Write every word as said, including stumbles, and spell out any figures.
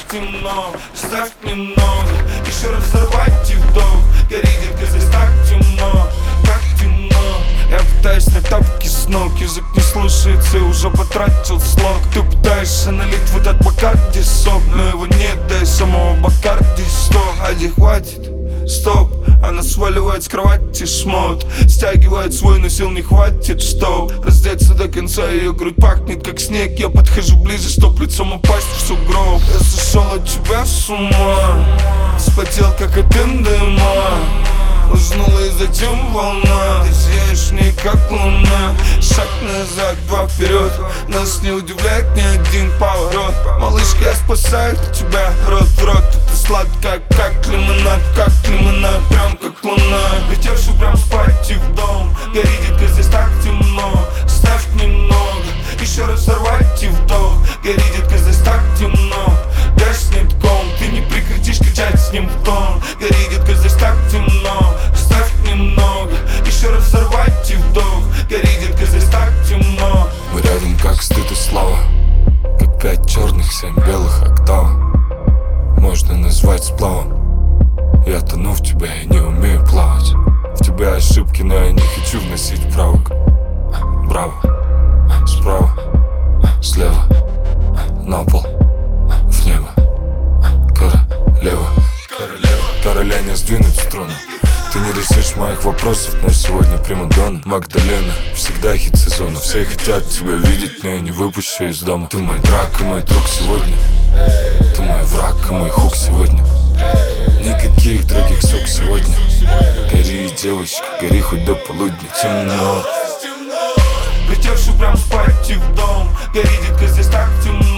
темно, ставь немного, еще раз взорвать и вдох. Гори, детка, здесь так темно, так темно. Я пытаюсь снять тапки с ног, язык не слушается и уже потратил слог. Ты пытаешься налить в этот Бакарди сок, но его нет, да и самого Бакарди сто. Ади, хватит, стоп. Она сваливает с кровати шмот, стягивает свой, но сил не хватит, чтоб раздеться до конца. Ее грудь пахнет как снег. Я подхожу ближе, чтоб лицом упасть в сугроб. Я сошел от тебя с ума, вспотел как от дыма. Узнула и затем волна, ты сияешь в ней как луна. Шаг назад, два вперед, нас не удивляет ни один поворот. Малышка, я спасаю тебя, рот в рот. Это сладкая, как лимонад, как лимонад, прям как луна. Летевший прям спать и в дом. Гори, детка, здесь так темно, ставь немного, еще раз взорвать и вдох. Гори, детка, здесь так темно, гаснет ком. Ты не прекратишь кричать с ним в тон. Гори, детка, здесь так темно, ставь немного, еще раз взорвать и вдох. Гори, детка, здесь так темно. Мы рядом как стыд и слава, как пять черных, семь белых октав. Можно назвать сплавом. Я тону в тебя, я не умею плавать. В тебя ошибки, но я не хочу вносить правок. Браво, справа, слева, на пол, в небо. Королева, королева, короля не сдвинуть в струну. Ты не решишь моих вопросов, но сегодня примадонна. Магдалена, всегда хит сезона. Все хотят тебя видеть, но я не выпущу из дома. Ты мой драк и мой друг сегодня. Ты мой враг и мой хук сегодня. Никаких других сук сегодня. Гори, девочка, гори хоть до полудня. Темно, летевший прям спать и в дом. Гори, детка, здесь так темно.